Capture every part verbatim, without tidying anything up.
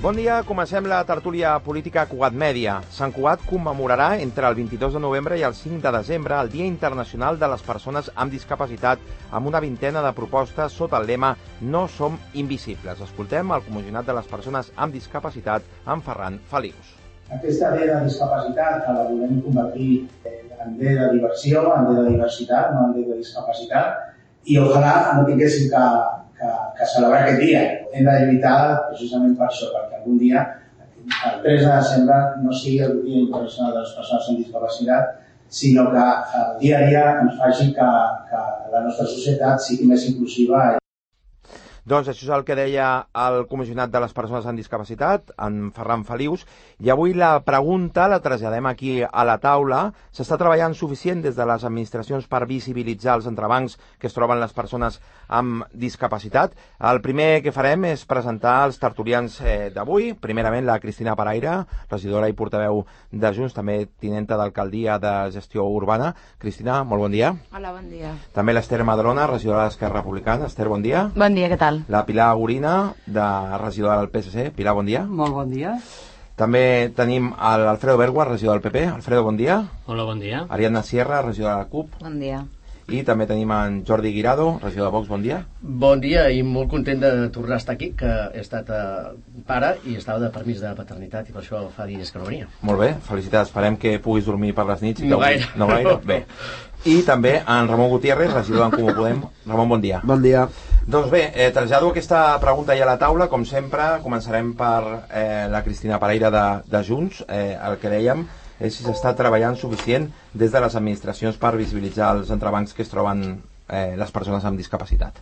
Bon dia, comencem la tertúlia política a Cugat Mèdia. Sant Cugat commemorarà entre el vint-i-dos de novembre i el cinc de desembre el Dia Internacional de les Persones amb Discapacitat amb una vintena de propostes sota el lema No som invisibles. Escoltem el comissionat de les persones amb discapacitat, en Ferran Felius. Aquesta D de discapacitat que la volem convertir en D de diversió, en D de diversitat, no en D de discapacitat, i ojalà no tinguéssim que, que, que celebrar aquest dia. Hem de lluitar precisament per això, perquè algun dia, el tres de desembre, no sigui el Dia Internacional de les Persones amb Discapacitat, sinó que el dia a dia ens faci que, que la nostra societat sigui més inclusiva. Doncs això és el que deia el comissionat de les persones amb discapacitat, en Ferran Felius, i avui la pregunta la traslladem aquí a la taula. S'està treballant suficient des de les administracions per visibilitzar els entrebancs que es troben les persones amb discapacitat? El primer que farem és presentar els tertulians eh, d'avui. Primerament la Cristina Paraire, regidora i portaveu de Junts, també tinenta d'alcaldia de gestió urbana. Cristina, molt bon dia. Hola, bon dia. També l'Ester Madrona, regidora d'Esquerra Republicana. Ester, bon dia. Bon dia, què tal? La Pilar Gorina, de regidora del P S C. Pilar, bon dia. Molt bon dia. També tenim l'Alfredo Bergua, regidor del P P. Alfredo, bon dia. Hola, bon dia. Ariadna Sierra, regidora de la CUP. Bon dia. I també tenim en Jordi Guirado, regidor de Vox, bon dia. Bon dia i molt content de tornar a estar aquí, que he estat eh, pare i estava de permís de paternitat i per això fa dies que no venia. Molt bé, felicitats. Esperem que puguis dormir per les nits. I no que gaire. No gaire? Bé. I també en Ramon Gutiérrez, regidor d'en Comú Podem. Ramon, bon dia. Bon dia. Doncs bé, eh, trasllado aquesta pregunta ja a la taula. Com sempre, començarem per eh, la Cristina Paraire de, de Junts. Eh, el que dèiem és si s'està treballant suficient des de les administracions per visibilitzar els entrebancs que es troben eh, les persones amb discapacitat.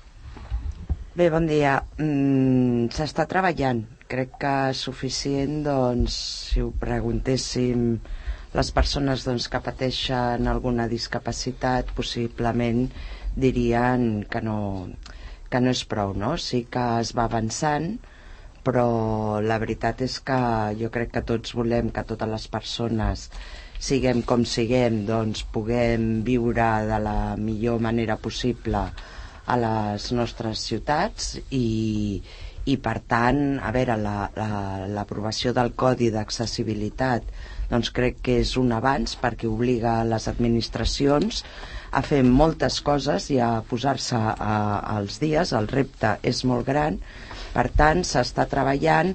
Bé, bon dia. Mm, s'està treballant. Crec que és suficient, doncs, si ho preguntéssim les persones doncs, que pateixen alguna discapacitat, possiblement dirien que no, que no és prou, no? Sí que es va avançant, però la veritat és que jo crec que tots volem que totes les persones, siguem com siguem, doncs puguem viure de la millor manera possible a les nostres ciutats i, i per tant, a veure, l'aprovació la, la, del Codi d'Accessibilitat doncs crec que és un avanç perquè obliga les administracions a fer moltes coses i a posar-se als dies. El repte és molt gran, per tant s'està treballant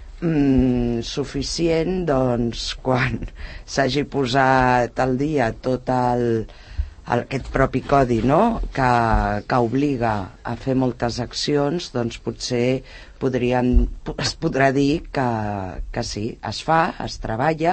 mm, suficient doncs quan s'hagi posat al dia tot el, el, aquest propi codi, no? que, que obliga a fer moltes accions, doncs potser podríem, es podrà dir que, que sí, es fa, es treballa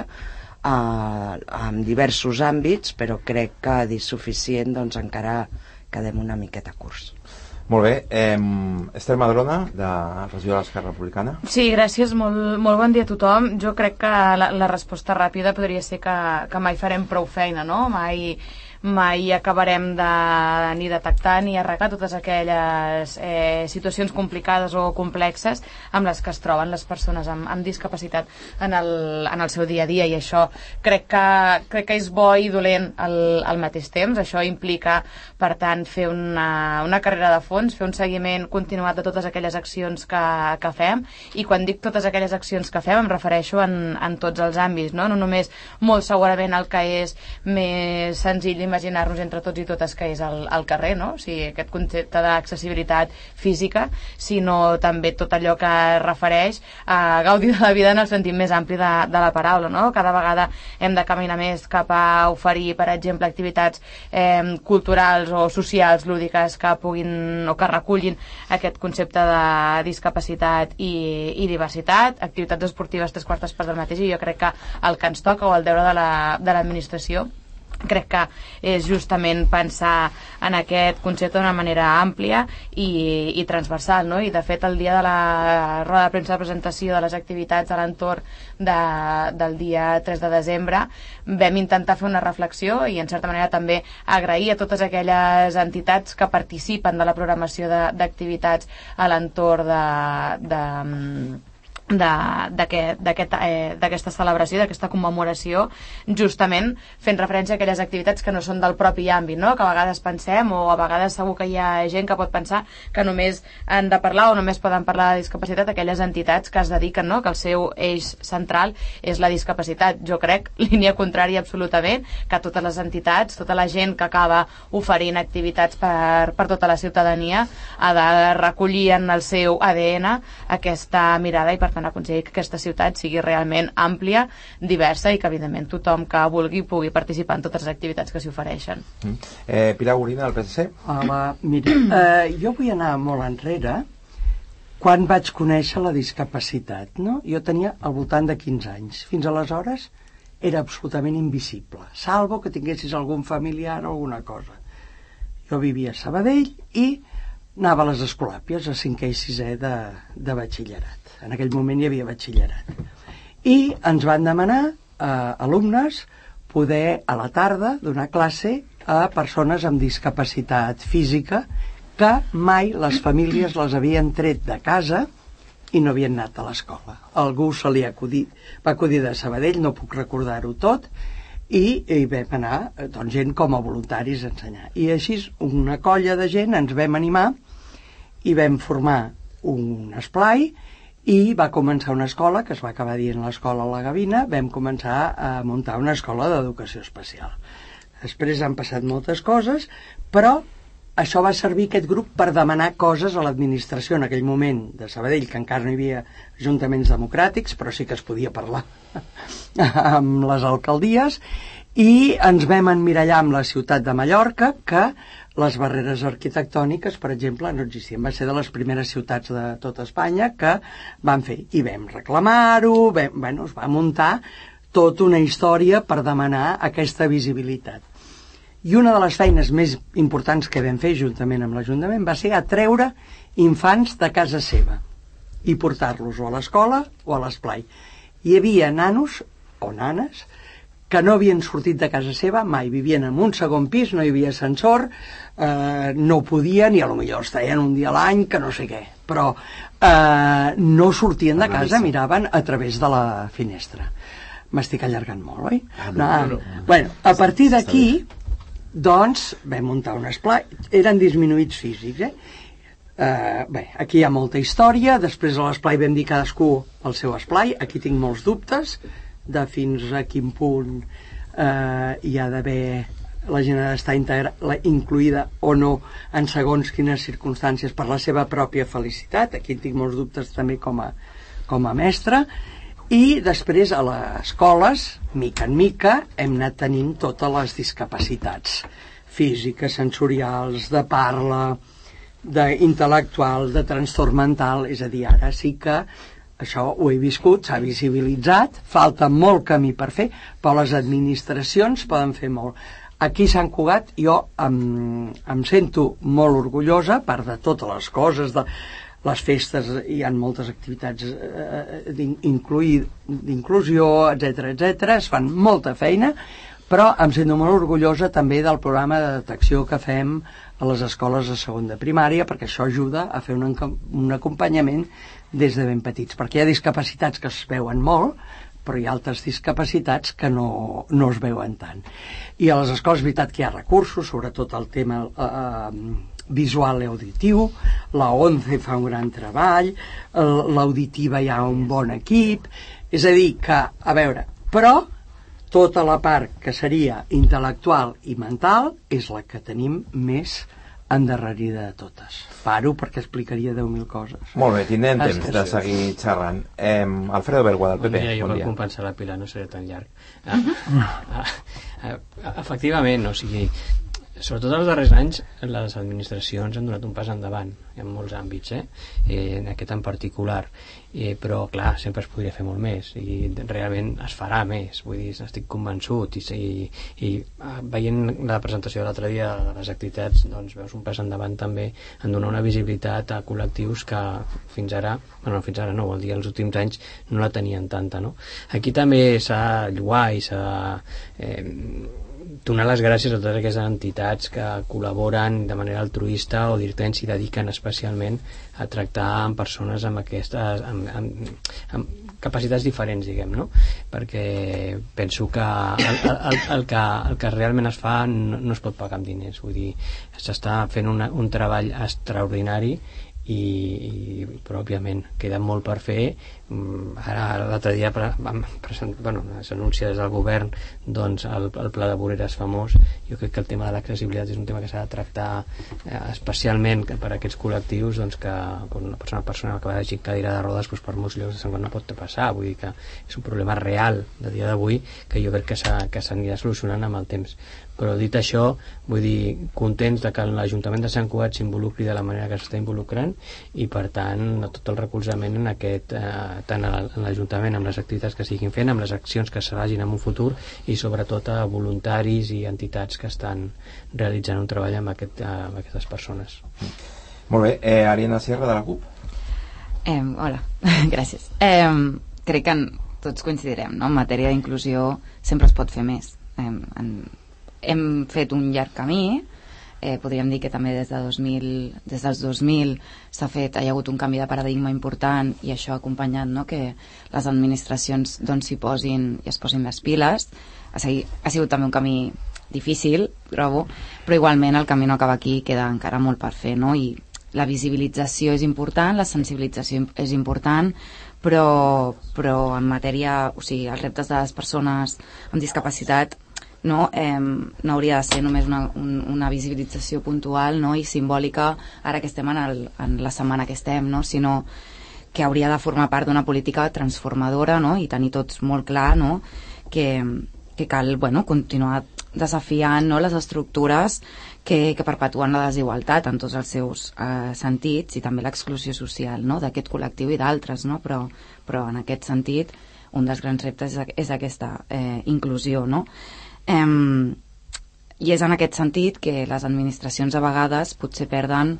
eh, en diversos àmbits, però crec que dir suficient doncs encara quedem una miqueta curts. Molt bé. Eh, Ester Madrona, de regidora de l'Esquerra Republicana. Sí, gràcies. Molt, molt bon dia a tothom. Jo crec que la, la resposta ràpida podria ser que, que mai farem prou feina, no? Mai... mai acabarem de ni detectar ni arreglar totes aquelles eh, situacions complicades o complexes amb les que es troben les persones amb, amb discapacitat en el, en el seu dia a dia, i això crec que, crec que és bo i dolent al, al mateix temps. Això implica, per tant, fer una, una carrera de fons, fer un seguiment continuat de totes aquelles accions que, que fem, i quan dic totes aquelles accions que fem em refereixo en, en tots els àmbits, no? No només molt segurament el que és més senzill imaginar-nos entre tots i totes que és el, el carrer, no? O sigui, aquest concepte d'accessibilitat física, sinó també tot allò que es refereix a gaudir de la vida en el sentit més ampli de, de la paraula, no? Cada vegada hem de caminar més cap a oferir, per exemple, activitats eh, culturals o socials lúdiques que puguin o que recullin aquest concepte de discapacitat i, i diversitat, activitats esportives tres quartes parts del mateix, i jo crec que el que ens toca o el deure de la, de l'administració crec que és justament pensar en aquest concepte d'una manera àmplia i, i transversal, no? I de fet el dia de la roda de premsa de presentació de les activitats a l'entorn de, del dia tres de desembre vam intentar fer una reflexió i en certa manera també agrair a totes aquelles entitats que participen de la programació d'activitats a l'entorn de, de d'aquesta eh, celebració, d'aquesta commemoració, justament fent referència a aquelles activitats que no són del propi àmbit, no? Que a vegades pensem, o a vegades segur que hi ha gent que pot pensar que només han de parlar o només poden parlar de discapacitat aquelles entitats que es dediquen, no? Que el seu eix central és la discapacitat. Jo crec, línia contrària absolutament, que totes les entitats, tota la gent que acaba oferint activitats per, per tota la ciutadania ha de recollir en el seu A D N aquesta mirada i per aconseguir que aquesta ciutat sigui realment àmplia, diversa i que evidentment tothom que vulgui pugui participar en totes les activitats que s'hi ofereixen. Mm. Eh, Pilar Gorina, del P S C. Hola, mira, eh, jo vull anar molt enrere quan vaig conèixer la discapacitat, no? Jo tenia al voltant de quinze anys. Fins aleshores era absolutament invisible, salvo que tinguessis algun familiar o alguna cosa. Jo vivia a Sabadell i anava a les Escolàpies, a cinquè i sisè de, de batxillerat. En aquell moment hi havia batxillerat. I ens van demanar, eh, alumnes, poder a la tarda donar classe a persones amb discapacitat física que mai les famílies les havien tret de casa i no havien anat a l'escola. Algú se li acudit, va acudir de Sabadell, no puc recordar-ho tot, i hi vam anar, doncs, gent com a voluntaris a ensenyar. I així una colla de gent ens vam animar i vam formar un esplai i va començar una escola, que es va acabar dient l'escola La Gavina, vam començar a muntar una escola d'educació especial. Després han passat moltes coses, però això va servir aquest grup per demanar coses a l'administració en aquell moment de Sabadell, que encara no hi havia ajuntaments democràtics, però sí que es podia parlar amb les alcaldies, i ens vam emmirallar amb la ciutat de Mallorca, que les barreres arquitectòniques, per exemple, no existien. Va ser de les primeres ciutats de tota Espanya que van fer. I vam reclamar-ho, bueno, es va muntar tota una història per demanar aquesta visibilitat. I una de les feines més importants que vam fer juntament amb l'Ajuntament va ser atreure infants de casa seva i portar-los o a l'escola o a l'esplai. Hi havia nanos o nanes que no havien sortit de casa seva mai, vivien en un segon pis, no hi havia ascensor, eh, no podien, i a lo millor es treien un dia a l'any, que no sé què, però eh, no sortien de casa, miraven a través de la finestra. M'estic allargant molt, oi? Ah, no, no, no. Bueno, a partir d'aquí, doncs, vam muntar un esplai, eren disminuïts físics, eh? Uh, bé, aquí hi ha molta història, després a l'esplai vam dir cadascú el seu esplai, aquí tinc molts dubtes, de fins a quin punt eh, hi ha d'haver la gent ha d'estar incluïda o no en segons quines circumstàncies per la seva pròpia felicitat. Aquí tinc molts dubtes també com a, com a mestra. I després a les escoles, mica en mica, hem anat tenint totes les discapacitats físiques, sensorials, de parla, d'intel·lectual, de trastorn mental. És a dir, ara sí que això ho he viscut, s'ha visibilitzat, falta molt camí per fer, però les administracions poden fer molt. Aquí a Sant Cugat jo em, em sento molt orgullosa, a part de totes les coses, de les festes, hi ha moltes activitats eh, d'inclusió, etcètera, etcètera, es fan molta feina, però em sento molt orgullosa també del programa de detecció que fem a les escoles de segon de primària, perquè això ajuda a fer un, un acompanyament des de ben petits, perquè hi ha discapacitats que es veuen molt, però hi ha altres discapacitats que no, no es veuen tant. I a les escoles, és veritat que hi ha recursos, sobretot el tema eh, visual i auditiu, la ONCE fa un gran treball, l'auditiva hi ha un bon equip, és a dir que, a veure, però tota la part que seria intel·lectual i mental és la que tenim més endarrerida de totes. Paro perquè explicaria deu mil coses. Molt bé, tindrem temps de seguir xerrant. Eh, Alfredo Bergua, del P P. Bon dia, jo per compensar la Pilar no seré tan llarg. Ah, ah, ah, efectivament, o sigui, sobretot els darrers anys les administracions han donat un pas endavant en molts àmbits, eh? Eh, en aquest en particular, eh, però clar, sempre es podria fer molt més i realment es farà més, vull dir, estic convençut i, i, i veient la presentació de l'altre dia de les activitats, doncs veus un pas endavant també en donar una visibilitat a col·lectius que fins ara, bueno, fins ara no, vol dir, els últims anys no la tenien tanta, no? Aquí també s'ha de lloar i s'ha eh, donar les gràcies a totes aquestes entitats que col·laboren de manera altruista o directament s'hi dediquen especialment a tractar amb persones amb aquestes amb, amb, amb capacitats diferents, diguem, no? Perquè penso que el, el, el, que el que realment es fa no, no es pot pagar amb diners, vull dir, s'està fent una, un treball extraordinari i, i però òbviament queda molt per fer. Ara l'altre dia vam presentar, bueno, s'anuncia des del govern doncs el, el pla de voreres famós. Jo crec que el tema de l'accessibilitat és un tema que s'ha de tractar eh, especialment per a aquests col·lectius, doncs que una persona, una persona que va de cadira de rodes doncs per molts llocs de Sant Cugat no pot passar, vull dir que és un problema real de dia d'avui que jo crec que s'anirà solucionant amb el temps. Però dit això, vull dir, contents de que l'Ajuntament de Sant Cugat s'involucri de la manera que s'està involucrant i per tant tot el recolzament en aquest eh, tant a l'Ajuntament amb les activitats que siguin fent, amb les accions que se vagin en un futur i sobretot a voluntaris i entitats que estan realitzant un treball amb, aquest, amb aquestes persones. Molt bé, eh, Ariana Sierra de la CUP. Eh, hola, gràcies. Eh, crec que tots coincidirem, no? En matèria d'inclusió sempre es pot fer més. Eh, en, hem fet un llarg camí. Eh, podríem dir que també des, de dos mil, des dels dos mil s'ha fet, hi ha hagut un canvi de paradigma important i això ha acompanyat, no?, que les administracions doncs s'hi posin i es posin les piles. Ha, segui, ha sigut també un camí difícil, trobo, però igualment el camí no acaba aquí, queda encara molt per fer, no? I la visibilització és important, la sensibilització és important, però, però en matèria, o sigui, els reptes de les persones amb discapacitat no, eh, no hauria de ser només una, un, una visibilització puntual, no, i simbòlica ara que estem en, el, en la setmana que estem, no, sinó que hauria de formar part d'una política transformadora, no, i tenir tots molt clar, no, que, que cal, bueno, continuar desafiant, no, les estructures que, que perpetuen la desigualtat en tots els seus eh, sentits i també l'exclusió social, no, d'aquest col·lectiu i d'altres, no, però, però en aquest sentit un dels grans reptes és, és aquesta eh, inclusió, no. Um, i és en aquest sentit que les administracions a vegades potser perden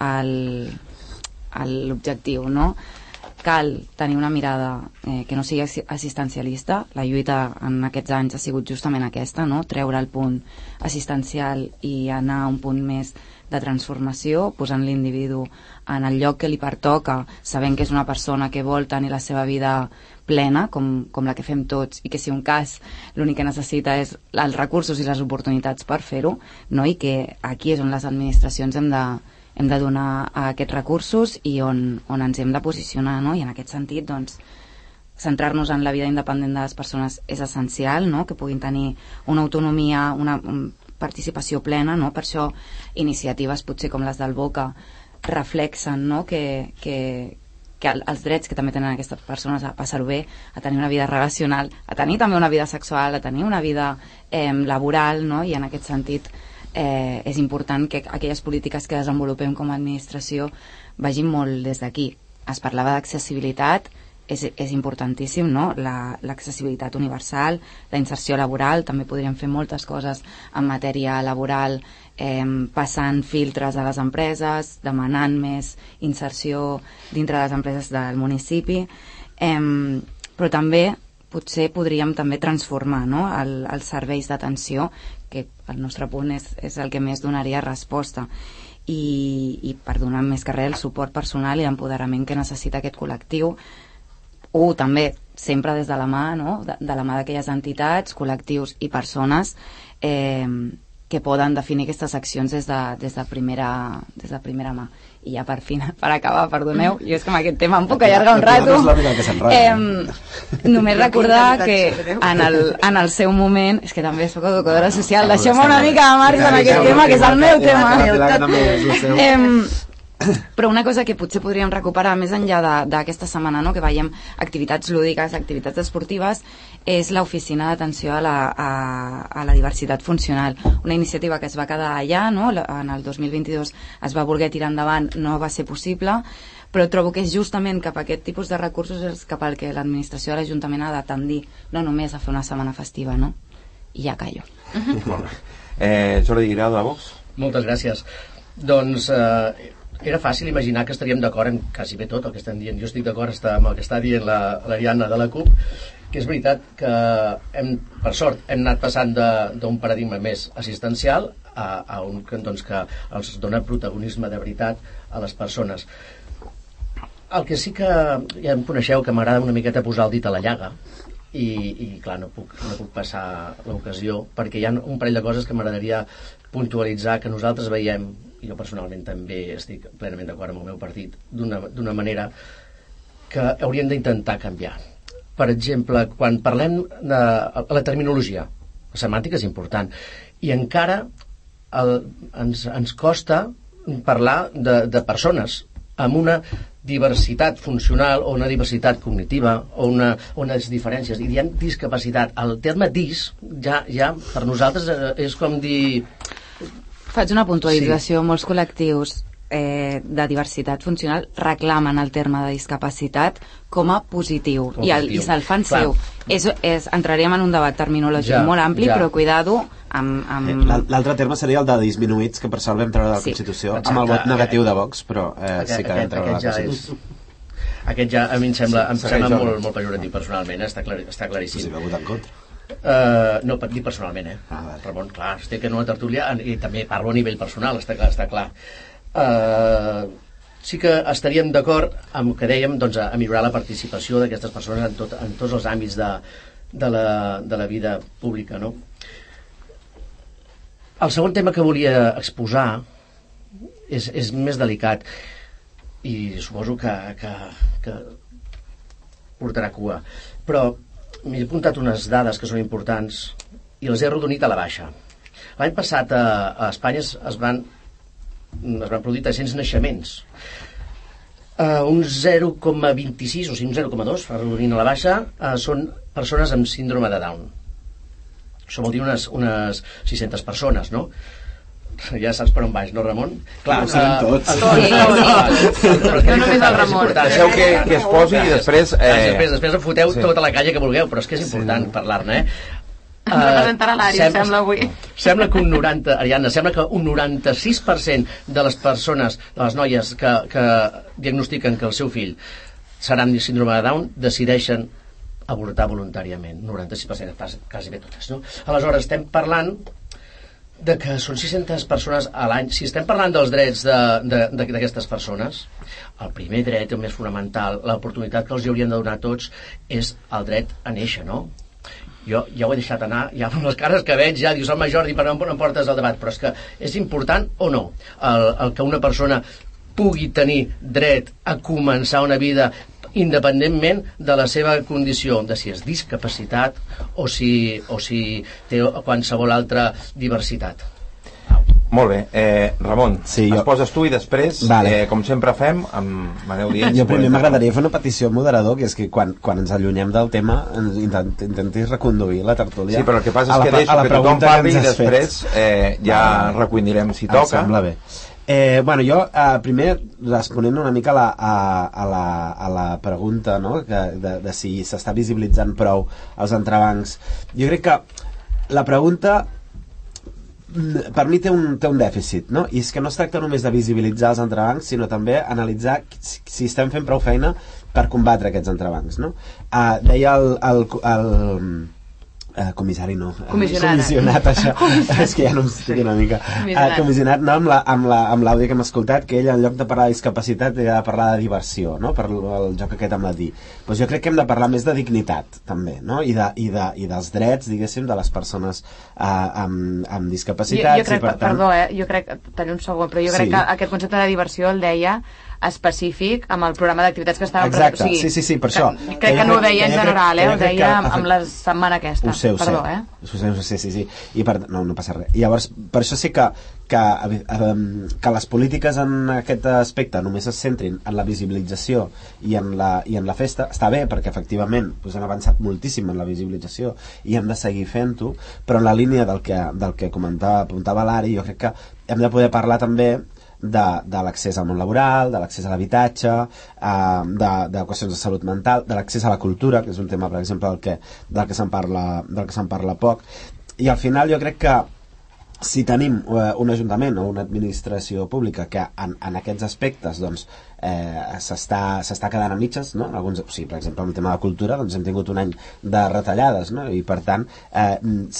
l'objectiu, no? Cal tenir una mirada eh, que no sigui assistencialista. La lluita en aquests anys ha sigut justament aquesta, no? Treure el punt assistencial i anar a un punt més de transformació, posant l'individu en el lloc que li pertoca, sabent que és una persona que vol tenir la seva vida plena, com, com la que fem tots, i que si un cas l'únic que necessita és els recursos i les oportunitats per fer-ho, no? I que aquí és on les administracions hem de, hem de donar aquests recursos i on, on ens hem de posicionar, no? I en aquest sentit, doncs, centrar-nos en la vida independent de les persones és essencial, no? Que puguin tenir una autonomia, una participació plena, no? Per això iniciatives potser com les del Boca reflexen, no? que, que, que els drets que també tenen aquestes persones a passar-ho bé, a tenir una vida relacional, a tenir també una vida sexual, a tenir una vida eh, laboral, no? I en aquest sentit eh, és important que aquelles polítiques que desenvolupem com a administració vagin molt des d'aquí. Es parlava d'accessibilitat, és, és importantíssim, no? L'accessibilitat universal, la inserció laboral, també podríem fer moltes coses en matèria laboral, eh, passant filtres a les empreses, demanant més inserció dintre de les empreses del municipi, eh, però també potser podríem també transformar, no? el, els serveis d'atenció, que el nostre punt és, és el que més donaria resposta, i, i per donar més que res el suport personal i l'empoderament que necessita aquest col·lectiu. O també sempre des de la mà, no? de, de la mà d'aquelles entitats, col·lectius i persones eh, que poden definir aquestes accions des de, des de, primera, des de primera mà. I ja per fi, per acabar, perdoneu, jo és que amb aquest tema em puc allargar un rato. Eh, només recordar que en el, en el seu moment, és que també soc educadora social, deixeu-me una mica de marge en aquest tema, que és el meu tema. Eh, Però una cosa que potser podríem recuperar més enllà d'aquesta setmana, no? Que veiem activitats lúdiques, activitats esportives, és l'oficina d'atenció a, la, a, a la diversitat funcional, una iniciativa que es va quedar allà, no? En el dos mil vint-i-dos es va voler tirar endavant, no va ser possible, però trobo que és justament cap a aquest tipus de recursos és cap al que l'administració de l'Ajuntament ha de tendir, no només a fer una setmana festiva, no? I ja callo. eh, Jordi Grau de la Vox. Moltes gràcies. Doncs eh, era fàcil imaginar que estaríem d'acord en quasi bé tot el que estem dient. Jo estic d'acord amb el que està dient l'Ariadna de la CUP, que és veritat que hem, per sort hem anat passant d'un paradigma més assistencial a, a un doncs, que els dona protagonisme de veritat a les persones. El que sí que ja em coneixeu que m'agrada una miqueta posar el dit a la llaga i, i clar, no puc, no puc passar l'ocasió perquè hi ha un parell de coses que m'agradaria puntualitzar que nosaltres veiem, i jo personalment també estic plenament d'acord amb el meu partit, d'una manera que hauríem d'intentar canviar. Per exemple, quan parlem de la terminologia, la semàntica és important, i encara el, ens, ens costa parlar de, de persones amb una diversitat funcional o una diversitat cognitiva o una, unes diferències, i diem discapacitat. El terme dis ja, ja per nosaltres és com dir... Faig una puntualització. Sí. Molts col·lectius eh, de diversitat funcional reclamen el terme de discapacitat com a positiu, com i, el, i se'l fan Clar. seu. És, és, entraríem en un debat terminològic ja, molt ampli, ja. però cuidado amb... amb... L'altre terme seria el de disminuïts, que per això el vam treure de la sí. Constitució, Exacte. amb el vot negatiu de Vox, però eh, aquest, sí que vam treure de la Constitució. Ja és... Aquest ja a mi em sembla, sí, em sembla molt, molt pejoratiu personalment, està, clar, està claríssim. Sí, va votar en contra. Uh, no, per dir personalment, eh? Ah, vale. Ramon, clar, estic en una tertúlia i també parlo a nivell personal, està clar. Està clar. Uh, sí que estaríem d'acord amb que dèiem doncs, a millorar la participació d'aquestes persones en, tot, en tots els àmbits de, de, la, de la vida pública, no? El segon tema que volia exposar és, és més delicat i suposo que, que, que portarà cua, però m'he apuntat unes dades que són importants i les he arrodonit a la baixa. L'any passat a, a Espanya es, es, van, es van produir tres-cents naixements. Uh, un zero coma vint-i-sis o sigui, un zero coma dos, arrodonint a la baixa, uh, són persones amb síndrome de Down. Això vol dir unes, unes sis-centes persones, no? Ja saps per on baix, no, Ramon? Clar, ho sabem tots. No només el Ramon. Deixeu que, que es posi i després... Eh... Després, després em foteu sí. tota la calla que vulgueu, però és que és important sí. parlar-ne, eh? Em representarà l'Ari, uh, sembla avui. Sembla que un noranta, Ariadna, sembla que un noranta-sis per cent de les persones, de les noies que, que diagnostiquen que el seu fill serà amb síndrome de Down, decideixen avortar voluntàriament. noranta-sis per cent, quasi bé totes, no? Aleshores, estem parlant de que són sis-centes persones a l'any. Si estem parlant dels drets d'aquestes persones, el primer dret, el més fonamental, l'oportunitat que els haurien de donar a tots és el dret a néixer, no? Jo ja ho he deixat anar, ja amb les cares que veig ja dius, home Jordi, per on em portes el debat? Però és que és important o no el, el que una persona pugui tenir dret a començar una vida independentment de la seva condició, de si és discapacitat o si, o si té qualsevol altra diversitat. Molt bé, eh, Ramon, sí, jo... es poses tu i després, vale. eh, com sempre fem, m'aneu dient... Jo primer m'agradaria fer una petició al moderador, que és que quan, quan ens allunyem del tema ens intent, intentis reconduir la tertúlia. Sí, però el que passa és que deixo que tothom parli i després eh, ja ah, reconduirem si toca. Em sembla bé. Eh, bueno, jo eh, primer responent una mica a la, a, a la, a la pregunta, no? que, de, de si s'està visibilitzant prou els entrebancs, jo crec que la pregunta per mi té un, té un dèficit, no? I és que no es tracta només de visibilitzar els entrebancs, sinó també analitzar si, si estem fent prou feina per combatre aquests entrebancs, no? Uh, deia el, el, el Uh, comissari no, comissionat, comissionat això, és que ja no em estic una mica uh, comissionat no, amb l'àudio la, amb la, amb que hem escoltat, que ell en lloc de parlar de discapacitat ha de parlar de diversió, no? Per el joc aquest amb la D. Pues jo crec que hem de parlar més de dignitat també, no? I, de, i, de, i dels drets, diguéssim, de les persones uh, amb, amb discapacitats. Jo, jo crec, i per tant... perdó, eh? jo crec, tallo un segon, però jo crec sí. que aquest concepte de diversió el deia específic amb el programa d'activitats que estàvem... Exacte, o sigui, sí, sí, sí, per això. Crec que, que no ho deia en general, eh? Ho deia amb la setmana aquesta. Ho sé, ho Perdó, sé. eh? Ho sé, ho sé, sí, sí. I per... No, no passa res. I llavors, per això sí que, que, que les polítiques en aquest aspecte només es centrin en la visibilització i en la, i en la festa, està bé, perquè efectivament doncs, hem avançat moltíssim en la visibilització i hem de seguir fent-ho, però en la línia del que, del que comentava, apuntava l'Ari, jo crec que hem de poder parlar també de, de l'accés al món laboral, de l'accés a l'habitatge, eh, de, de qüestions de salut mental, de l'accés a la cultura, que és un tema, per exemple, del que, del que se'n parla, del que se'n parla poc. I al final jo crec que si tenim eh, un ajuntament o una administració pública que en, en aquests aspectes doncs, eh, s'està quedant a mitges, no? Alguns, sí, per exemple, en el tema de cultura doncs hem tingut un any de retallades, no? I per tant eh,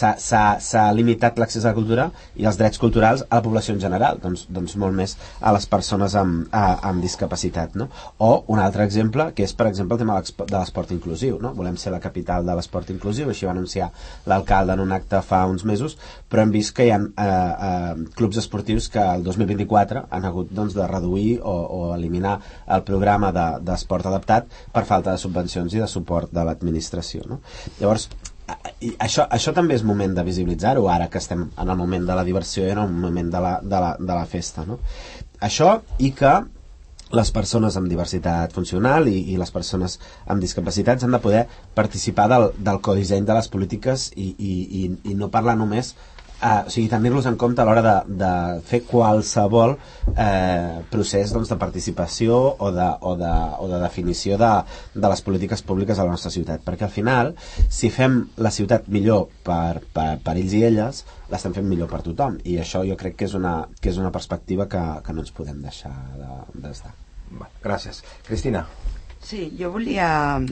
s'ha limitat l'accés a la cultura i els drets culturals a la població en general, doncs, doncs molt més a les persones amb, a, amb discapacitat, no? O un altre exemple, que és per exemple el tema de l'esport inclusiu, no? Volem ser la capital de l'esport inclusiu, així va anunciar l'alcalde en un acte fa uns mesos, però hem vist que hi ha eh, eh, clubs esportius que el dos mil vint-i-quatre han hagut doncs, de reduir o, o eliminar el programa d'esport de, adaptat per falta de subvencions i de suport de l'administració, no? Llavors, i això, això també és moment de visibilitzar-ho ara que estem en el moment de la diversió i en el moment de la, de la, de la festa, no? Això i que les persones amb diversitat funcional i, i les persones amb discapacitats han de poder participar del, del codisseny de les polítiques i, i, i, i no parlar només Uh, o sigui, tenir-los en compte a l'hora de, de fer qualsevol eh, procés doncs, de participació o de, o de, o de definició de, de les polítiques públiques a la nostra ciutat, perquè al final si fem la ciutat millor per, per, per ells i elles, l'estem fent millor per tothom, i això jo crec que és una, que és una perspectiva que, que no ens podem deixar d'estar. De, Gràcies. Cristina. Sí, jo volia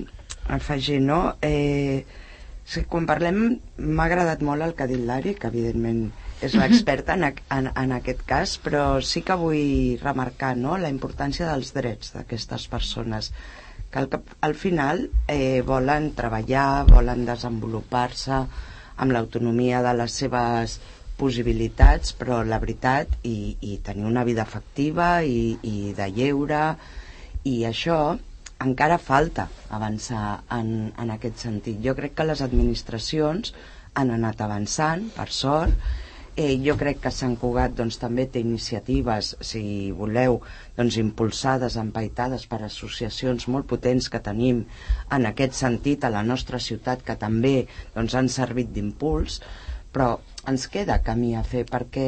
afegir, no? Eh, Sí, quan parlem, m'ha agradat molt el que ha dit l'Ari, que evidentment és l'experta en, en, en aquest cas, però sí que vull remarcar, no?, la importància dels drets d'aquestes persones, que al, al final eh, volen treballar, volen desenvolupar-se amb l'autonomia de les seves possibilitats, però la veritat, i, i tenir una vida efectiva i, i de lleure, i això encara falta avançar en, en aquest sentit. Jo crec que les administracions han anat avançant, per sort. Eh, jo crec que Sant Cugat doncs, també té iniciatives, si voleu, doncs, impulsades, empaitades per associacions molt potents que tenim en aquest sentit a la nostra ciutat, que també doncs, han servit d'impuls, però ens queda camí a fer, perquè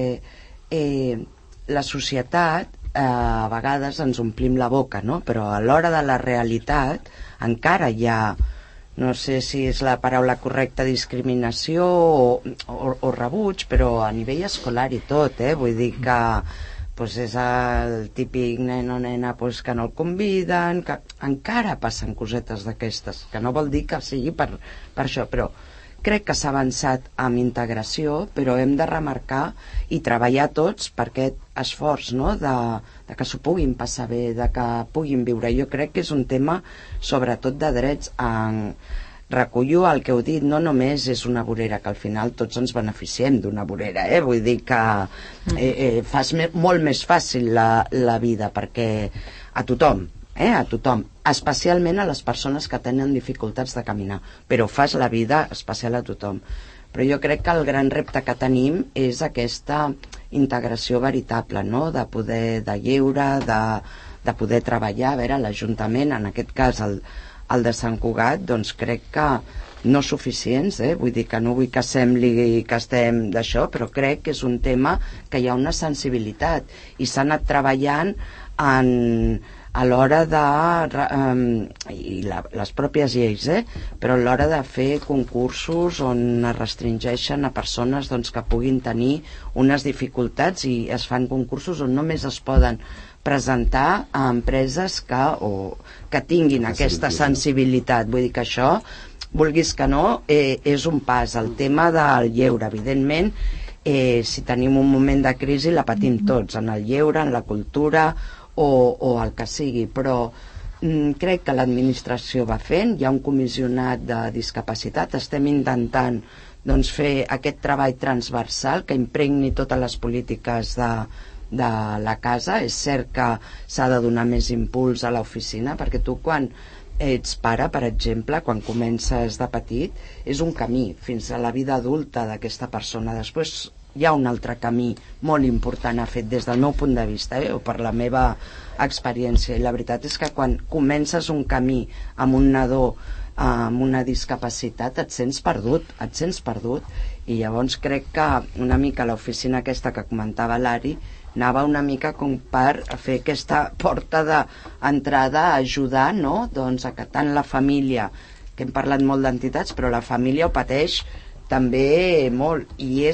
eh, la societat a vegades ens omplim la boca, no? Però a l'hora de la realitat encara hi ha, no sé si és la paraula correcta, discriminació o, o, o rebuig, però a nivell escolar i tot, eh? Vull dir que pues, és el típic nen o nena pues, que no el conviden, que encara passen cosetes d'aquestes, que no vol dir que sigui per, per això, però crec que s'ha avançat amb integració, però hem de remarcar i treballar tots per aquest esforç, no?, de, de que s'ho puguin passar bé, de que puguin viure. Jo crec que és un tema sobretot de drets. En... recullo el que heu dit, no només és una vorera, que al final tots ens beneficiem d'una vorera, eh? Vull dir que eh, eh, fas me, molt més fàcil la, la vida, perquè a tothom, eh, a tothom, especialment a les persones que tenen dificultats de caminar, però fas la vida especial a tothom. Però jo crec que el gran repte que tenim és aquesta integració veritable, no?, de poder de lleure, de, de poder treballar. A veure, l'Ajuntament, en aquest cas el, el de Sant Cugat, doncs crec que no suficients, eh? Vull dir que no vull que sembli que estem d'això, però crec que és un tema que hi ha una sensibilitat i s'ha anat treballant en, a l'hora de um, i la, les pròpies lleis, eh? Però a l'hora de fer concursos on es restringeixen a persones doncs, que puguin tenir unes dificultats, i es fan concursos on només es poden presentar a empreses que, o, que tinguin aquesta sensibilitat. Vull dir que això, vulguis que no, eh, és un pas. El tema del lleure, evidentment, eh, si tenim un moment de crisi la patim tots, en el lleure, en la cultura o, o el que sigui, però mm, crec que l'administració va fent. Hi ha un comissionat de discapacitat, estem intentant doncs, fer aquest treball transversal que impregni totes les polítiques de, de la casa. És cert que s'ha de donar més impuls a l'oficina, perquè tu quan ets pare, per exemple, quan comences de petit, és un camí fins a la vida adulta d'aquesta persona. Després hi ha un altre camí molt important a fer des del meu punt de vista, eh, o per la meva experiència, i la veritat és que quan comences un camí amb un nadó amb una discapacitat et sents perdut, et sents perdut i llavors crec que una mica l'oficina aquesta que comentava l'Ari anava una mica com per fer aquesta porta d'entrada a ajudar, no? Doncs a que tant la família, que hem parlat molt d'entitats, però la família ho pateix també molt, i és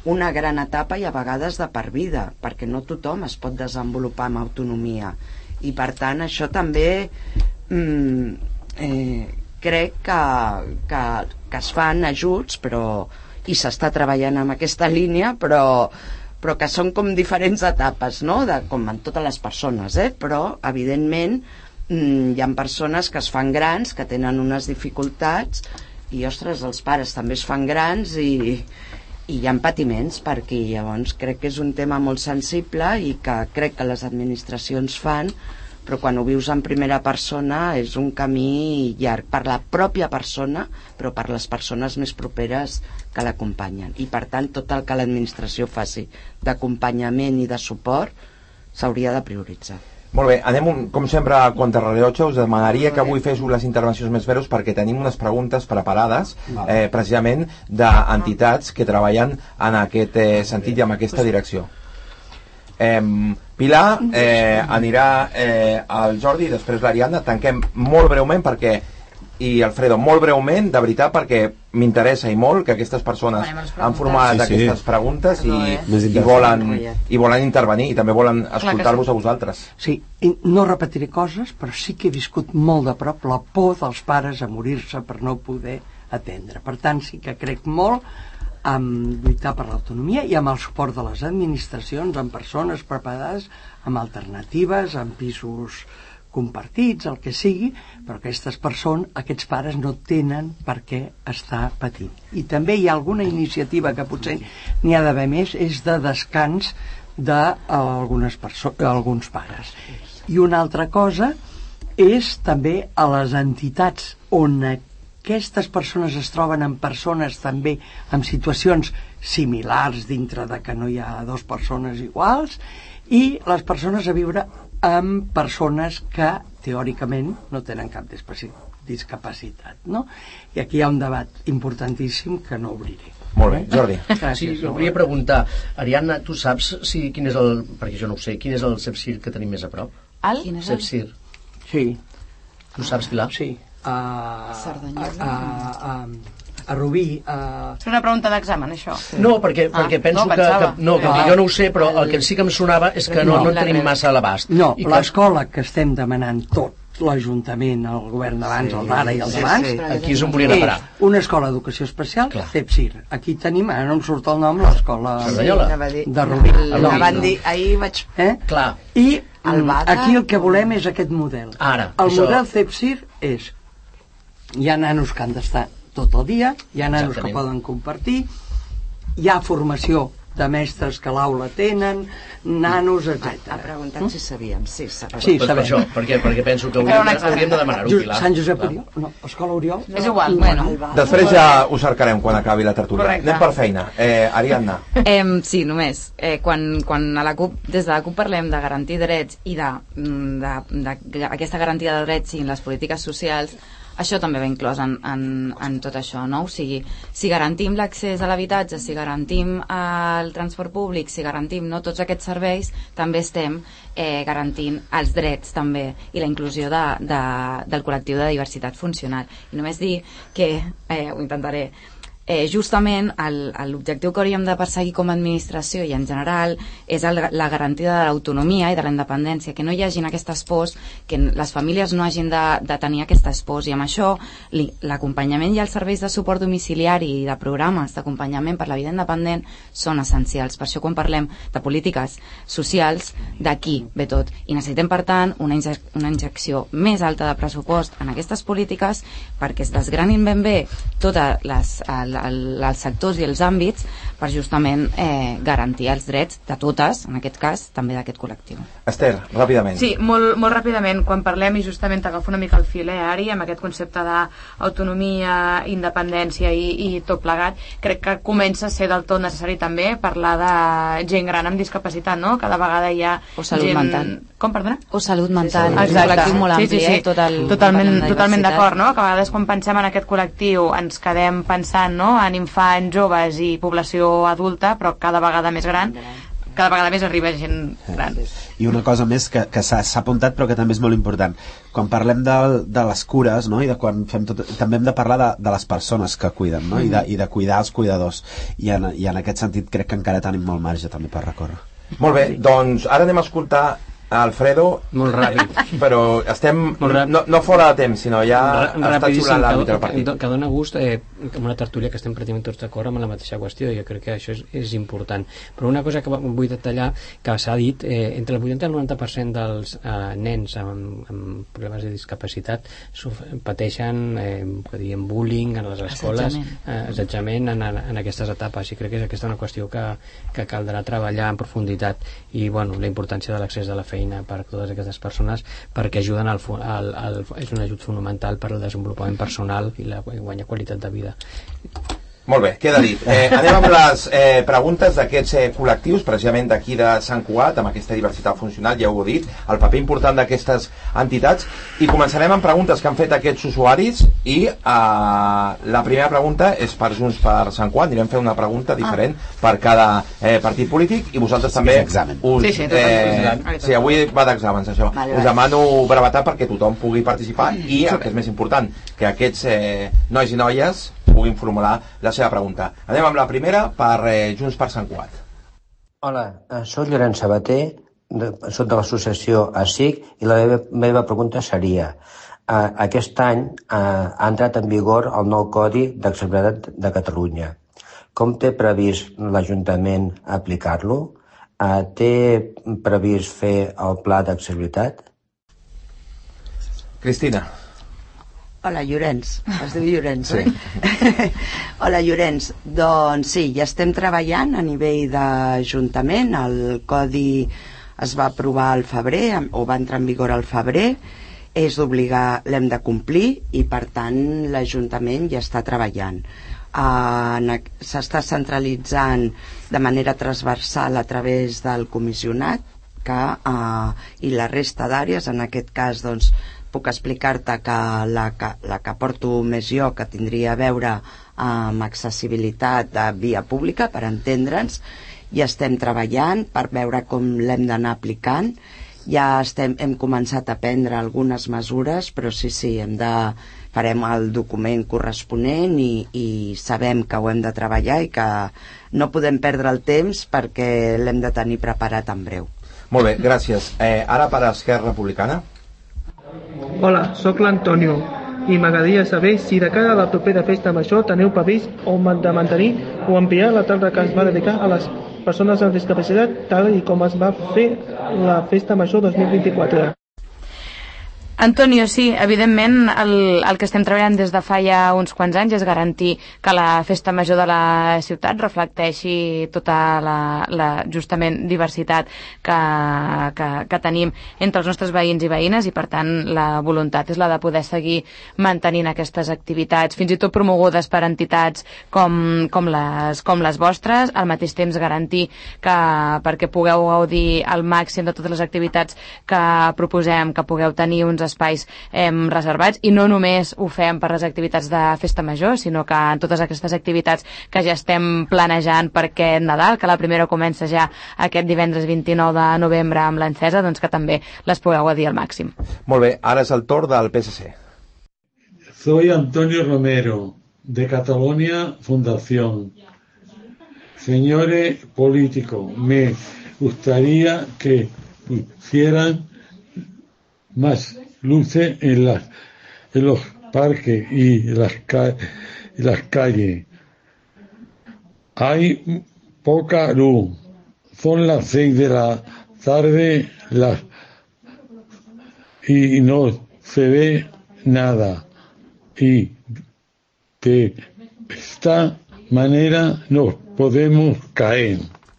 una gran etapa i a vegades de per vida, perquè no tothom es pot desenvolupar amb autonomia, i per tant això també mm, eh, crec que, que, que es fan ajuts, però i s'està treballant en aquesta línia, però, però que són com diferents etapes, no? De, com en totes les persones, eh? Però evidentment mm, hi ha persones que es fan grans, que tenen unes dificultats, i ostres, els pares també es fan grans i, i hi ha patiments per aquí. Llavors crec que és un tema molt sensible i que crec que les administracions fan, però quan ho vius en primera persona és un camí llarg per la pròpia persona, però per les persones més properes que l'acompanyen, i per tant tot el que l'administració faci d'acompanyament i de suport s'hauria de prioritzar. Molt bé, anem un, com sempre a contrarrellotge. Us demanaria que avui féssiu les intervencions més breus perquè tenim unes preguntes preparades eh, precisament d'entitats que treballen en aquest eh, sentit i en aquesta direcció. Eh, Pilar eh, anirà eh, al Jordi i després l'Ariadna. Tanquem molt breument perquè i Alfredo, molt breument, de veritat, perquè m'interessa i molt que aquestes persones han format sí, sí. aquestes preguntes i, i, volen, i volen intervenir i també volen escoltar-vos a vosaltres. Sí, i no repetiré coses, però sí que he viscut molt de prop la por dels pares a morir-se per no poder atendre. Per tant, sí que crec molt amb lluitar per l'autonomia i amb el suport de les administracions, amb persones preparades, amb alternatives, amb pisos compartits, el que sigui, però aquestes persones, aquests pares no tenen per què estar patint. I també hi ha alguna iniciativa que potser n'hi ha d'haver més, és de descans d'algunes persones, alguns pares. I una altra cosa és també a les entitats on aquestes persones es troben amb persones també en situacions similars dintre de que no hi ha dues persones iguals, i les persones a viure amb persones que teòricament no tenen cap discapacitat, no? I aquí hi ha un debat importantíssim que no obriré. Molt bé, Jordi. Gràcies, sí, jo volia preguntar, Ariadna, tu saps si quin és el, perquè jo no ho sé, quin és el CEPSIR que tenim més a prop? El? CEPSIR. Sí. Tu saps, Pilar? Sí. Uh, Cerdanyola. Uh, uh, a Rubí... Uh... És una pregunta d'examen, això? Sí. No, perquè, ah, perquè penso no, que, que, no, que ah, jo no ho sé, però el que sí que em sonava és que no, no, no tenim massa a l'abast. No, l'escola que estem demanant tot, l'Ajuntament, el govern d'abans, sí, el d'ara i el d'abans, sí, sí. Aquí és on volia parar. És una escola d'educació especial, CEPSIR. Aquí tenim, ara no em surt el nom, l'escola de Rubí. No, van dir, ahir vaig... Eh? Clar. I aquí el que volem és aquest model. Ara, el això... model CEPSIR és... Hi ha nanos que han d'estar tot el dia, hi ha nanos Exactament. que poden compartir, hi ha formació de mestres que l'aula tenen, nanos, etcètera. Ha preguntat mm? si sabíem. Sí, sabem. Sí, sabem. Per això, perquè, perquè penso que hauríem, hauríem de demanar-ho, Pilar. Sant Josep Oriol? No, Escola Oriol? No. És igual, bueno. Després ja ho cercarem quan acabi la tertúlia. Correcte. Anem per feina. Eh, Ariadna. Eh, sí, només. Eh, quan, quan a la CUP, des de la CUP parlem de garantir drets i d'aquesta garantia de drets i les polítiques socials, això també va inclòs en, en, en tot això, no? O sigui, si garantim l'accés a l'habitatge, si garantim el transport públic, si garantim no, tots aquests serveis, també estem eh, garantint els drets també i la inclusió de, de, del col·lectiu de diversitat funcional. I només dir que, eh, ho intentaré, Eh, justament l'objectiu que hauríem de perseguir com a administració i en general és el, la garantia de l'autonomia i de la independència, que no hi hagin aquestes pors, que les famílies no hagin de, de tenir aquestes pors, i amb això l'acompanyament i els serveis de suport domiciliari i de programes d'acompanyament per la vida independent són essencials. Per això quan parlem de polítiques socials, d'aquí ve tot, i necessitem per tant una, injec una injecció més alta de pressupost en aquestes polítiques perquè es desgranin ben bé totes les el, els sectors i els àmbits per justament eh, garantir els drets de totes, en aquest cas, també d'aquest col·lectiu. Esther, ràpidament. Sí, molt, molt ràpidament. Quan parlem, i justament t'agafo una mica el fil, eh, Ari, amb aquest concepte d'autonomia, independència i, i tot plegat, crec que comença a ser del tot necessari també parlar de gent gran amb discapacitat, no? Cada vegada hi ha o salut gent... mental. Com, perdona? O salut mental. Sí, sí. Un col·lectiu molt ampli, sí, sí, sí. Eh? Tot el, totalment totalment d'acord, no? Que a vegades quan pensem en aquest col·lectiu ens quedem pensant, no?, en infants, joves i població adulta, però cada vegada més gran, cada vegada més arriba gent gran. I una cosa més que, que s'ha apuntat però que també és molt important, quan parlem de, de les cures, no? I de quan fem tot, també hem de parlar de, de les persones que cuiden, no? I, de, i de cuidar els cuidadors, i en, i en aquest sentit crec que encara tenim molt marge també per recórrer. Molt bé, doncs ara anem a escoltar Alfredo, molt ràpid, però estem no, no fora de temps, sinó ja està xiulant l'àrbitre del partit. Que dona gust eh, amb una tertúlia que estem pràcticament tots d'acord amb la mateixa qüestió, i jo crec que això és, és important. Però una cosa que vull detallar, que s'ha dit, eh, entre el vuitanta i el noranta per cent dels eh, nens amb, amb problemes de discapacitat pateixen eh, que diguem bullying en les escoles, eh, assetjament en, en aquestes etapes, i crec que és aquesta una qüestió que, que caldrà treballar en profunditat, i bueno, la importància de l'accés de la feina per a totes aquestes persones, perquè ajuden al, al, al, és un ajut fonamental per al desenvolupament personal i la guanyar qualitat de vida. Molt bé, queda dit. Eh, anem amb les eh, preguntes d'aquests eh, col·lectius, precisament d'aquí de Sant Cugat, amb aquesta diversitat funcional, ja ho he dit, el paper important d'aquestes entitats, i començarem amb preguntes que han fet aquests usuaris, i eh, la primera pregunta és per Junts per Sant Cugat. Anirem a fer una pregunta diferent ah. per cada eh, partit polític, i vosaltres sí, també us, sí, sí, eh, sí, avui va d'exàmens això, vale, us demano brevetat perquè tothom pugui participar, i el que és més important, que aquests eh, nois i noies puguin formular la seva pregunta. Anem amb la primera per eh, Junts per Sant Cugat. Hola, eh, soc Llorenç Sabater, de, soc de l'associació A S I C, i la meva, meva pregunta seria, eh, aquest any eh, ha entrat en vigor el nou Codi d'Accessibilitat de Catalunya. Com té previst l'Ajuntament aplicar-lo? Eh, té previst fer el pla d'accessibilitat? Cristina. Hola, Llorenç. Es diu Llorenç, sí. eh? Hola, Llorenç. Doncs sí, ja estem treballant a nivell d'Ajuntament. El codi es va aprovar al febrer, o va entrar en vigor al febrer. És d'obligar, l'hem de complir, i per tant l'Ajuntament ja està treballant. Uh, s'està centralitzant de manera transversal a través del comissionat, que, uh, i la resta d'àrees, en aquest cas, doncs, puc explicar-te que la, que la que porto més jo, que tindria a veure amb accessibilitat de via pública, per entendre'ns, ja estem treballant per veure com l'hem d'anar aplicant. Ja estem, hem començat a prendre algunes mesures, però sí, sí, hem de, farem el document corresponent, i, i sabem que ho hem de treballar i que no podem perdre el temps perquè l'hem de tenir preparat en breu. Molt bé, gràcies. Eh, ara per Esquerra Republicana. Hola, sóc l'Antonio, i m'agradaria saber si de cara a la propera festa major teniu previst o de mantenir o ampliar la tarda que es va dedicar a les persones amb discapacitat, tal i com es va fer la festa major dos mil vint-i-quatre. Antonio, sí, evidentment el, el que estem treballant des de fa ja uns quants anys és garantir que la festa major de la ciutat reflecteixi tota la, la justament diversitat que, que, que tenim entre els nostres veïns i veïnes, i per tant la voluntat és la de poder seguir mantenint aquestes activitats, fins i tot promogudes per entitats com, com, les, com les vostres, al mateix temps garantir que perquè pugueu gaudir al màxim de totes les activitats que proposem, que pugueu tenir uns espais eh, reservats, i no només ho fem per les activitats de festa major, sinó que en totes aquestes activitats que ja estem planejant per aquest Nadal, que la primera comença ja aquest divendres vint-i-nou de novembre amb l'encesa, doncs que també les pugueu gaudir al màxim. Molt bé, ara és el torn del P S C. Soy Antonio Romero, de Catalonia Fundación. Señores políticos, me gustaría que pusieran más luces en, las, en los parques y las, ca y las calles. Hay poca luz. Son las seis de la tarde las, y no se ve nada. Y de esta manera nos podemos caer.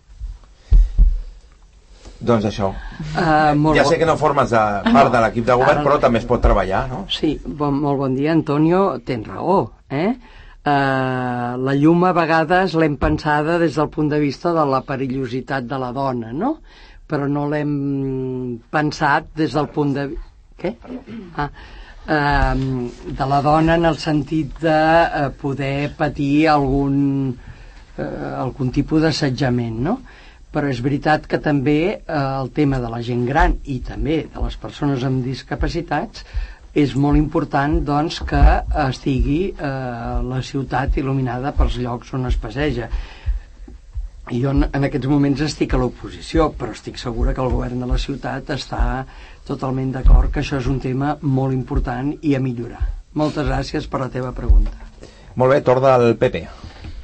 Doncs això. Uh, ja sé que no formes de part de l'equip de govern, però també es pot treballar, no? Sí, bon, molt bon dia, Antonio, tens raó, eh? Uh, la llum a vegades l'hem pensada des del punt de vista de la perillositat de la dona, no? Però no l'hem pensat des del punt de... Què? Ah, uh, de la dona en el sentit de uh, poder patir algun, uh, algun tipus d'assetjament, no? però és veritat que també eh, el tema de la gent gran i també de les persones amb discapacitats és molt important, doncs, que estigui eh, la ciutat il·luminada pels llocs on es passeja. I jo en aquests moments estic a l'oposició, però estic segura que el govern de la ciutat està totalment d'acord que això és un tema molt important i a millorar. Moltes gràcies per la teva pregunta. Molt bé, torn del P P.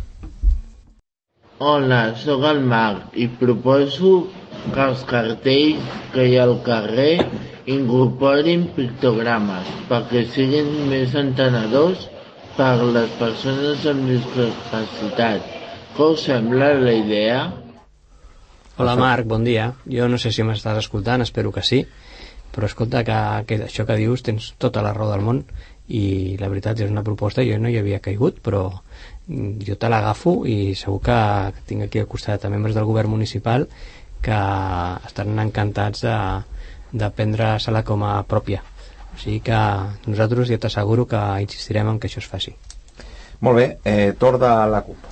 Hola, sóc el Marc i proposo que els cartells que hi ha al carrer incorporin pictogrames perquè siguin més entenedors per les persones amb discapacitat. Què us sembla la idea? Hola Marc, bon dia. Jo no sé si m'estàs escoltant, espero que sí, però escolta que, que això que dius tens tota la raó del món i la veritat és una proposta, jo no hi havia caigut, però jo te l'agafo i segur que tinc aquí al costat a membres del govern municipal que estan encantats de, de prendre-se-la com a pròpia. O sigui que nosaltres ja t'asseguro que insistirem en que això es faci. Molt bé, eh, torn de la CUP.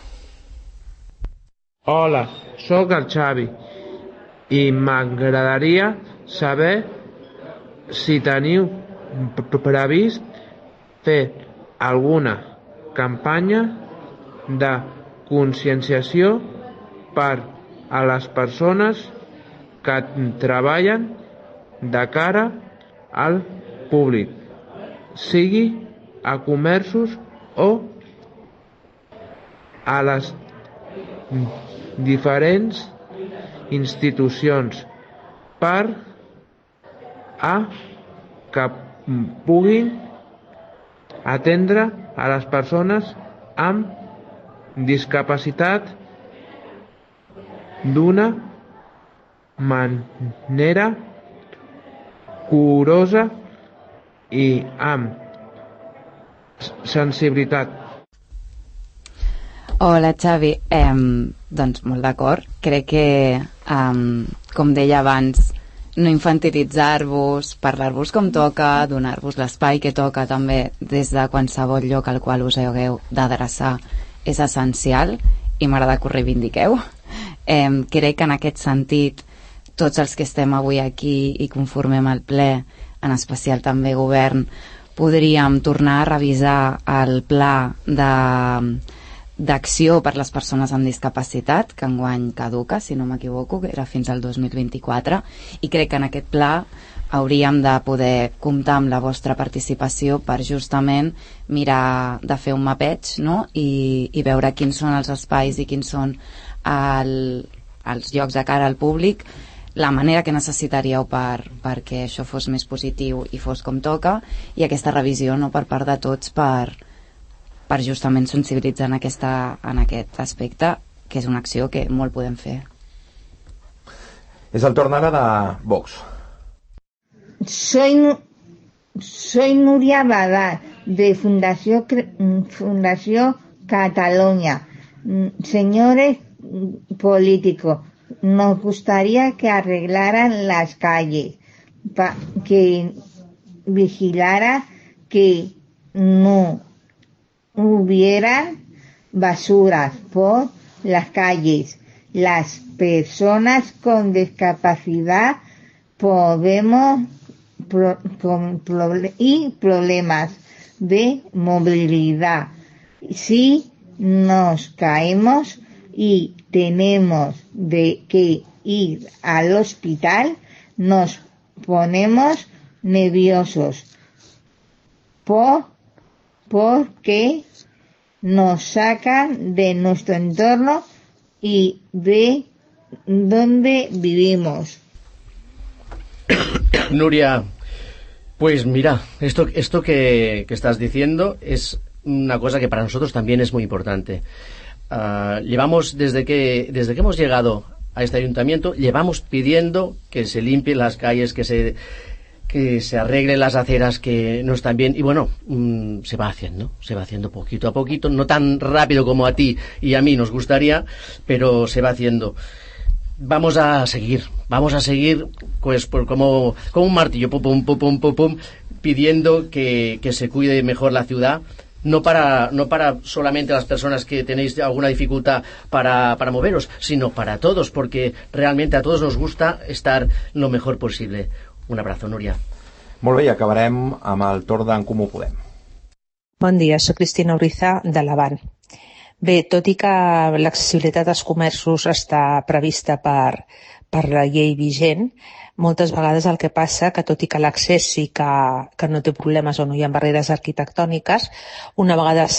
Hola, sóc el Xavi i m'agradaria saber si teniu previst fer alguna campanya de conscienciació per a les persones que treballen de cara al públic, sigui a comerços o a les diferents institucions per a que puguin atendre a les persones amb discapacitat d'una manera curosa i amb sensibilitat. Hola Xavi, eh, doncs molt d'acord. Crec que, eh, com deia abans, no infantilitzar-vos, parlar-vos com toca, donar-vos l'espai que toca també des de qualsevol lloc al qual us hagueu d'adreçar és essencial i m'agrada que ho reivindiqueu. Eh, crec que en aquest sentit tots els que estem avui aquí i conformem el ple, en especial també govern, podríem tornar a revisar el pla de d'acció per les persones amb discapacitat, que enguany caduca, si no m'equivoco, que era fins al dos mil vint-i-quatre, i crec que en aquest pla hauríem de poder comptar amb la vostra participació per justament mirar de fer un mapeig, no? I, i veure quins són els espais i quins són el, els llocs de cara al públic, la manera que necessitaríeu per, perquè això fos més positiu i fos com toca, i aquesta revisió, no, per part de tots per per justament sensibilitzar en, aquesta, en aquest aspecte, que és una acció que molt podem fer. És el torn ara de Vox. Soy, soy Nuria Badal, de Fundació, Fundació Cataluña. Señores políticos, nos gustaría que arreglaran las calles, pa, que vigilara que no hubiera basuras por las calles. Las personas con discapacidad podemos pro, con proble y problemas de movilidad. Si nos caemos y tenemos de que ir al hospital, nos ponemos nerviosos por porque nos sacan de nuestro entorno y de donde vivimos. Nuria, pues mira, esto, esto que, que estás diciendo es una cosa que para nosotros también es muy importante. Uh, llevamos, desde que, desde que hemos llegado a este ayuntamiento, llevamos pidiendo que se limpien las calles, que se... que se arreglen las aceras que no están bien, y bueno, mmm, se va haciendo, se va haciendo poquito a poquito, no tan rápido como a ti y a mí nos gustaría, pero se va haciendo. Vamos a seguir, vamos a seguir pues por como, como un martillo, pum, pum, pum, pum, pum, pum, pidiendo que, que se cuide mejor la ciudad, no para, no para solamente las personas que tenéis alguna dificultad para, para moveros, sino para todos, porque realmente a todos nos gusta estar lo mejor posible. Un abrazo, Núria. Molt bé, i acabarem amb el torn d'en Comú Podem. Bon dia, soc Cristina Uriza, de l'Avant. Bé, tot i que l'accessibilitat als comerços està prevista per, per la llei vigent, moltes vegades el que passa que tot i que l'accés sí que, que no té problemes o no hi ha barreres arquitectòniques, una vegada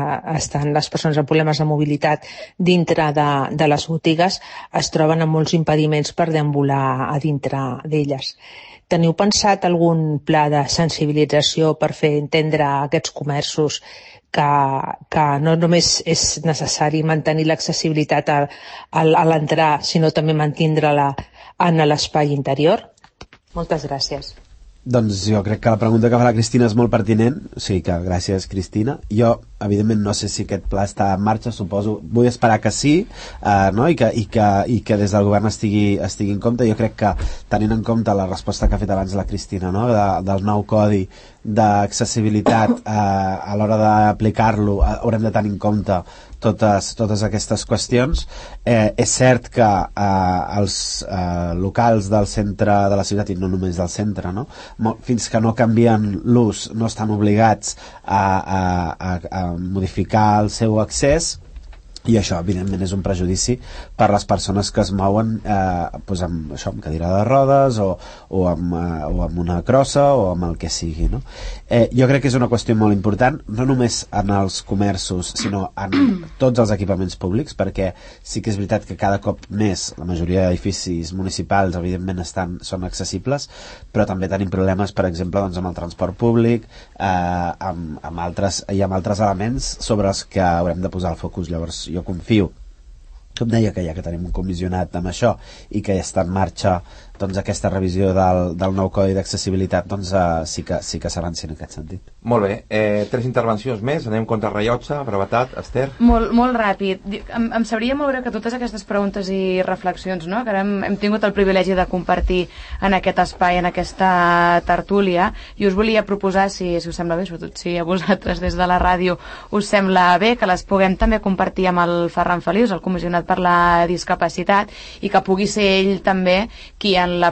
estan les persones amb problemes de mobilitat dintre de, de les botigues es troben amb molts impediments per deambular a dintre d'elles. Teniu pensat algun pla de sensibilització per fer entendre a aquests comerços que, que no només és necessari mantenir l'accessibilitat a, a, a l'entrar, sinó també mantindre-la en l'espai interior? Moltes gràcies. Doncs jo crec que la pregunta que fa la Cristina és molt pertinent, o sigui que gràcies, Cristina. Jo, evidentment, no sé si aquest pla està en marxa, suposo, vull esperar que sí, eh, no? I, que, i, que, i que des del govern estigui, estigui en compte. Jo crec que, tenint en compte la resposta que ha fet abans la Cristina, no? de, del nou codi d'accessibilitat, eh, a l'hora d'aplicar-lo haurem de tenir en compte totes, totes aquestes qüestions. Eh, és cert que eh, els eh, locals del centre de la ciutat, i no només del centre, no? Fins que no canvien l'ús no estan obligats a, a, a, a modificar el seu accés, i això evidentment és un prejudici per les persones que es mouen eh, doncs amb, això, amb cadira de rodes o, o, amb, eh, o amb una crossa o amb el que sigui, no? Eh, jo crec que és una qüestió molt important, no només en els comerços sinó en tots els equipaments públics, perquè sí que és veritat que cada cop més la majoria d'edificis municipals evidentment estan, són accessibles, però també tenim problemes, per exemple, doncs, amb el transport públic, eh, amb, amb altres, i amb altres elements sobre els que haurem de posar el focus. Llavors jo confio, com deia, que ja que tenim un comissionat amb això i que ja està en marxa doncs aquesta revisió del, del nou codi d'accessibilitat, doncs uh, sí, que, sí que s'avanci en aquest sentit. Molt bé, eh, tres intervencions més, anem contra rellotge, brevetat, Esther. Molt, molt ràpid. Em, em sabria molt greu que totes aquestes preguntes i reflexions, no?, que ara hem, hem tingut el privilegi de compartir en aquest espai, en aquesta tertúlia, i us volia proposar, si, si us sembla bé, sobretot si a vosaltres des de la ràdio us sembla bé, que les puguem també compartir amb el Ferran Felius, el comissionat per la discapacitat, i que pugui ser ell també qui en la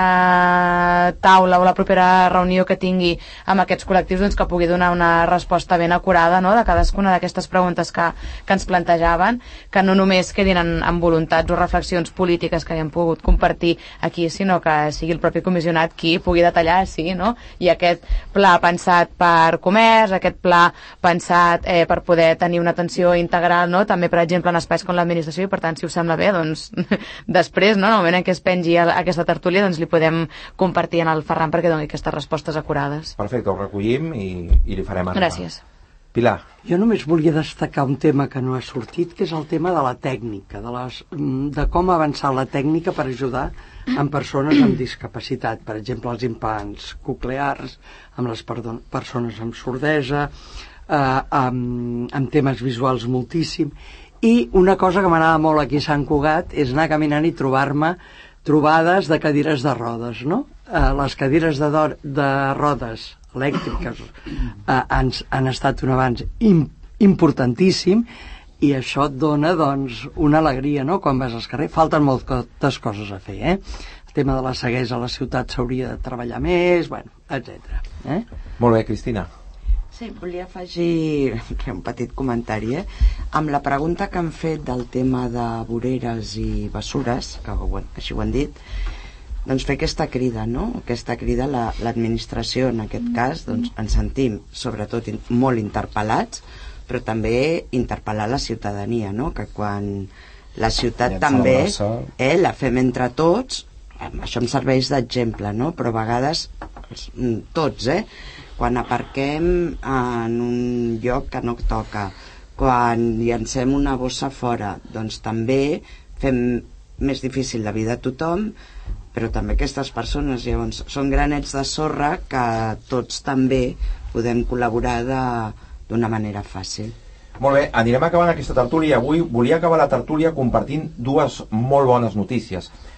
propera taula o la propera reunió que tingui amb aquests col·lectius, doncs que pugui donar una resposta ben acurada, no?, de cadascuna d'aquestes preguntes que, que ens plantejaven, que no només quedin en, en voluntats o reflexions polítiques que haguem pogut compartir aquí, sinó que sigui el propi comissionat qui pugui detallar, sí, no?, i aquest pla pensat per comerç, aquest pla pensat eh, per poder tenir una atenció integral, no?, també, per exemple, en espais com l'administració, i per tant, si us sembla bé, doncs després, no?, en el moment en què es pengi aquesta tertúlia, doncs li podem compartir en el Ferran perquè doni aquestes respostes acurades. Perfecte, ho recollim i, i li farem arribar. Gràcies. Pilar. Jo només volia destacar un tema que no ha sortit, que és el tema de la tècnica, de, les, de com avançar la tècnica per ajudar en persones amb discapacitat, per exemple, els implants coclears, amb les perdó, persones amb sordesa, eh, amb, amb temes visuals moltíssim. I una cosa que m'anava molt aquí a Sant Cugat és anar caminant i trobar-me trobades de cadires de rodes, no? Eh, les cadires de, do, de rodes elèctriques eh, han, han estat un avanç im, importantíssim, i això et dona, doncs, una alegria, no?, quan vas al carrer. Falten moltes coses a fer, eh? El tema de la ceguesa a la ciutat s'hauria de treballar més, bueno, etcètera. Eh? Molt bé, Cristina. Sí, volia afegir un petit comentari, eh? Amb la pregunta que han fet del tema de voreres i bessures, que ho, així ho han dit, doncs fer aquesta crida, no? Aquesta crida, la, l'administració, en aquest cas, doncs ens sentim sobretot in, molt interpel·lats, però també interpel·lar la ciutadania, no? Que quan la ciutat també eh, la fem entre tots, això em serveix d'exemple, no? Però a vegades tots, eh? Quan aparquem en un lloc que no toca, quan llancem una bossa fora, doncs també fem més difícil la vida a tothom, però també aquestes persones, llavors, són granets de sorra que tots també podem col·laborar d'una manera fàcil. Molt bé, anirem acabant aquesta tertúlia. Avui volia acabar la tertúlia compartint dues molt bones notícies.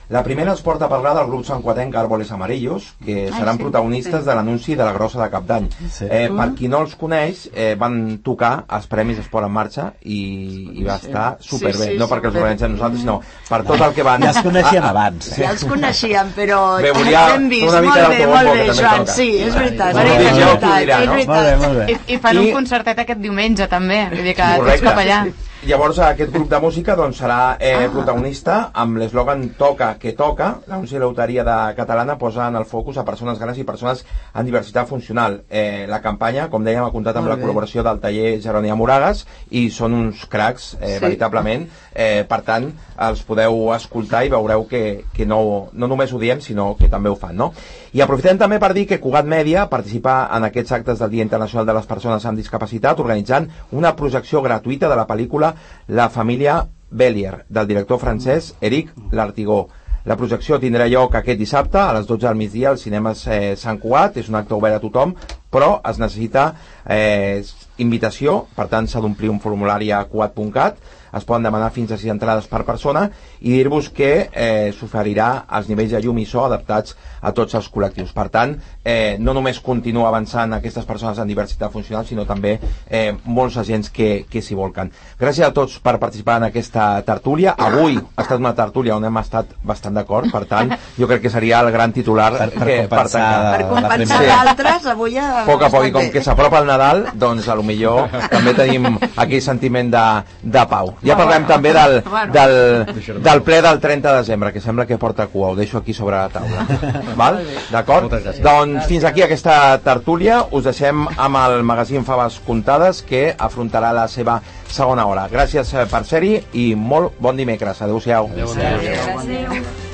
La primera ens porta a parlar del grup santcuatenc Árboles Amarillos, que seran protagonistes de l'anunci de la Grossa de Cap d'Any. Eh, per qui no els coneix, eh, van tocar els Premis Esport en Marxa i, i va estar superbé. No perquè els organitzem nosaltres, sinó per tot el que van... Ja els coneixíem abans. Ja els coneixíem, però bé, volia hem vist. Molt bé, molt bé, Joan, sí, és veritat. És veritat, és veritat. I, i fan un concertet aquest diumenge també, vull dir que tots cap allà. Llavors aquest grup de música doncs, serà eh, ah. protagonista amb l'eslògan Toca que toca. L'anunci de la loteria de catalana posa en el focus a persones grans i persones amb diversitat funcional. Eh, la campanya, com dèiem, ha comptat amb la col·laboració del taller Jeronia Moragas i són uns cracs, eh, sí. veritablement. Eh, per tant, els podeu escoltar i veureu que, que no, no només ho diem, sinó que també ho fan, no? I aprofitem també per dir que Cugat Mèdia participa en aquests actes del Dia Internacional de les Persones amb Discapacitat organitzant una projecció gratuïta de la pel·lícula La família Bélier, del director francès Éric Lartigó. La projecció tindrà lloc aquest dissabte a les dotze del migdia als cinemes eh, Sant Cugat. És un acte obert a tothom, però es necessita eh, invitació, per tant s'ha d'omplir un formulari a cugat punt cat. Es poden demanar fins a sis entrades per persona i dir-vos que eh, s'oferirà els nivells de llum i so adaptats a tots els col·lectius. Per tant, eh, no només continua avançant aquestes persones amb diversitat funcional, sinó també eh, molts agents que, que s'hi volquen. Gràcies a tots per participar en aquesta tertúlia. Avui ha estat una tertúlia on hem estat bastant d'acord, per tant, jo crec que seria el gran titular per, per que, compensar, per, per compensar d'altres. Avui ja... A poc a poc, i com que s'apropa el Nadal, doncs a lo millor també tenim aquell sentiment de, de pau. Ja parlem també del, del, del ple del trenta de desembre, que sembla que porta cua. Ho deixo aquí sobre la taula. Val? D'acord? Doncs fins aquí aquesta tertúlia. Us deixem amb el magazín Faves Comptades, que afrontarà la seva segona hora. Gràcies per ser-hi i molt bon dimecres. Adéu-siau. Adéu-siau.